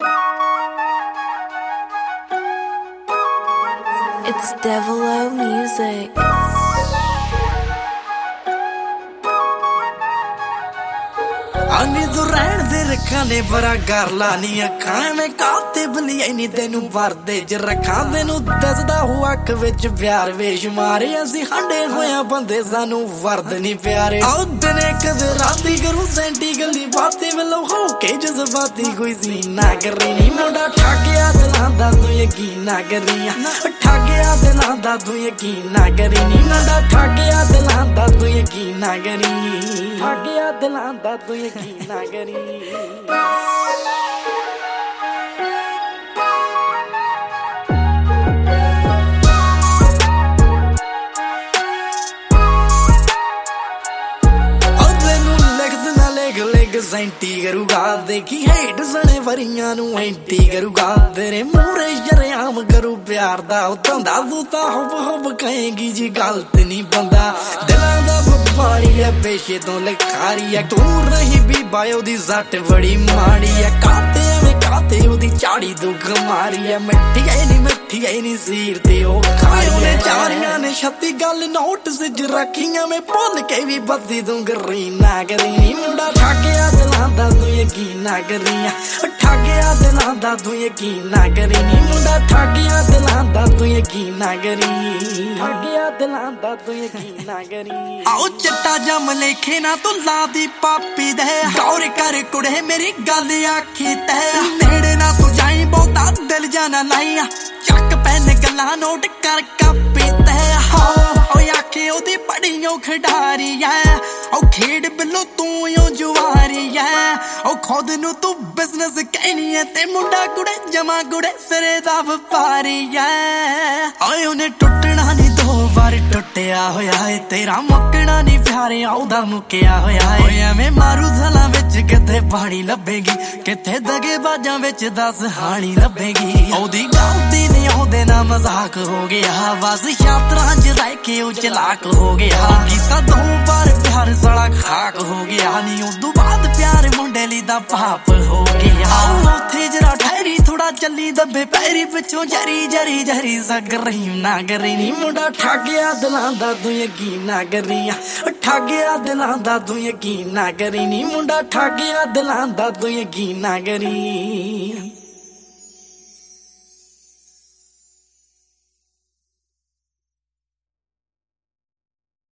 It's Devil O Music. आनी तू रहन दे रखा ने बरा कर लानी अखां में काते बलिया नी तेनू भरदे च रखा तेनू दसदा हुआ अख विच प्यार बेशुमारे असी हंडे होया बंदे सानू वर्द नी प्यारे आओ दिने कदे राती करूं सेंटी गली बातें वेलो हो के जज्बाती कोई सीन ना करी नी मुंडा ठगया दिलां दा तू यकीन ना करियां ठगया दिलां दा तू यकीन ना करी नी मुंडा ठगया दिलां दा तू यकीन ना करी ठगया दिलां दा तू यकीन ना करी सेंटी करूगा देखी हेट सने वरियां नू एंटी करूगा तेरे मूरे शरेआम करू प्यार दा धंधा तू तां हुब हुब कहेगी जी गलत नहीं बंदा दिलां दा व्यापारी है पेशे तो लिखारी है तू रही भी बायो दी जट बड़ी माड़ी है काते में काते ओदी चाड़ी दुख मारी है मिठी है नी सीर ते ओ खाई ने चारियां ने 36 गल नोट सिज रखियां में भुल के भी बद्दी तू गरी ना करी मुंडा ठगया दिलां दा तू यकीन ना करियां ठगया दिलां दा तू यकीन ना करी मुंडा ठगया दिलां दा तू यकीन ना करी ठगया दिलां दा तू यकीन ना करी आओ चिट्टा जम लेखे ना तू ला दी पापी दे गौर कर कुड़े मेरी गल आखी ते नेड़े ना तू जाई बहुता दिल जाना लाइया चक पैन गल्ला नोट कर कापी ते हो आखे ओदी बड़ियों खिडारी है ओ खेड बिलो तू यो जुआरी है ओ खुद नू तू बिजनेस कहनी है ते मुंडा कुड़े जमा कुड़े सिरे दा व्यापारी है ओए उन्हें टुटना नहीं दो बार टुटिया होया है तेरा मुकना नहीं प्यारे आउदा मुकिया होया है ओए एवें मारू थला विच किथे पानी लभेगी किथे दगे बाजां विच 10 हानी लभेगी ओदी गलती नहीं ओदे ना मजाक हो गया बस यात्रा च रह के ओ चलाक हो गया कीता 2 बार प्यार सड़ा खाक हो गया नी उदू बाद प्यार मुंडेली दा पाप हो गया उथे जरा ठहरी थोड़ा चली दबे पैरी पिछों जरी जरी जरी सग रही ना करी नी मुंडा ठगया दिलां दा तू यकीन ना करियां ठगया दिलां दा तू यकीन ना करी नी मुंडा ठगया दिलां दा तू यकीन ना करी